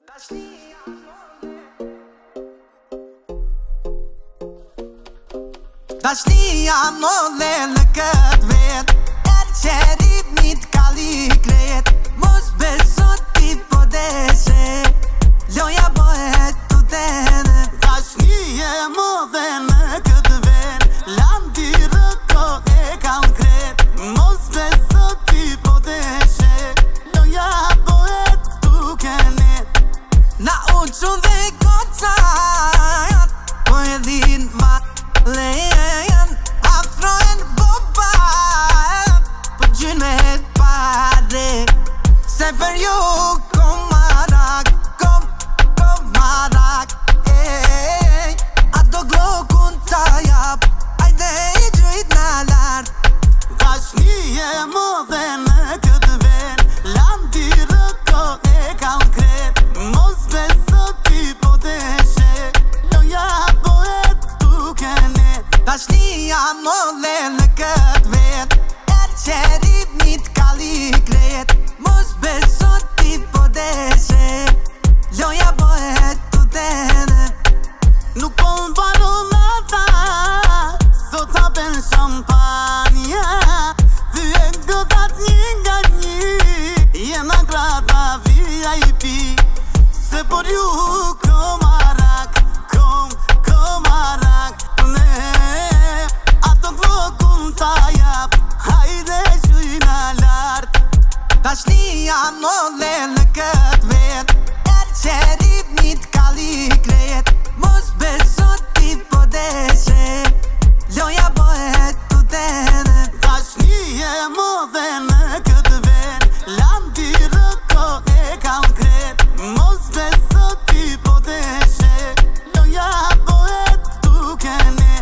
Dashnia molle në këtë vet, që ripni t'kalli kret. Mos beso ti po deshe, loja bëhet tu tene. Dashnia molle në këtë vet, landi rëko e kam kret. Mos beso ti po deshe, loja bëhet tu kenet. Na uqu dhe kocajat, po e din ma lejen, afrojen bobat, po gjyn me het pare. Se për ju kom marak, kom marak, ej. Ato glokun ta jap, ajde I gjujt në lart. Dashnie mo dhe në këtë ven, landi rëko e kam kret. Mos beso ti po deshe, loja bëhet tu kenet. Dashnia molle në këtë vet, që ripni t'kalli kret. Mos beso ti po deshe, loja bëhet tu tene. Nuk po m'balonata, sot hapen shampanja. Thyek godat një nga një, jena grata VIP. Se por ju kom marak, kom marak, ne. Ato glokun ta jap, hajde gjujna lart. Dashnia molle në këtë vet, që ripni t'kalli kret. Mos beso ti po deshe, loja bëhet tu tene. Dashnie molle në këtë vet, landi rëko e kam kret. Mos beso ti po deshe, loja bëhet tu kenet.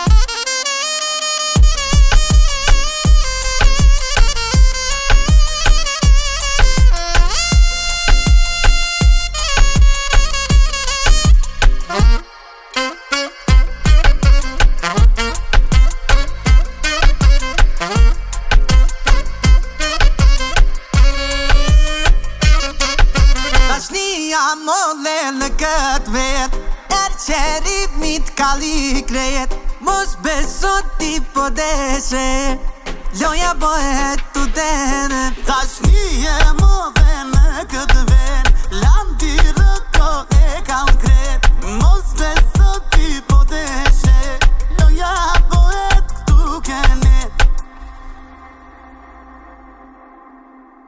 Dashnia molle në këtë vet, që ripni t'kalli kret. Mos beso ti po deshe, loja bëhet tu tene.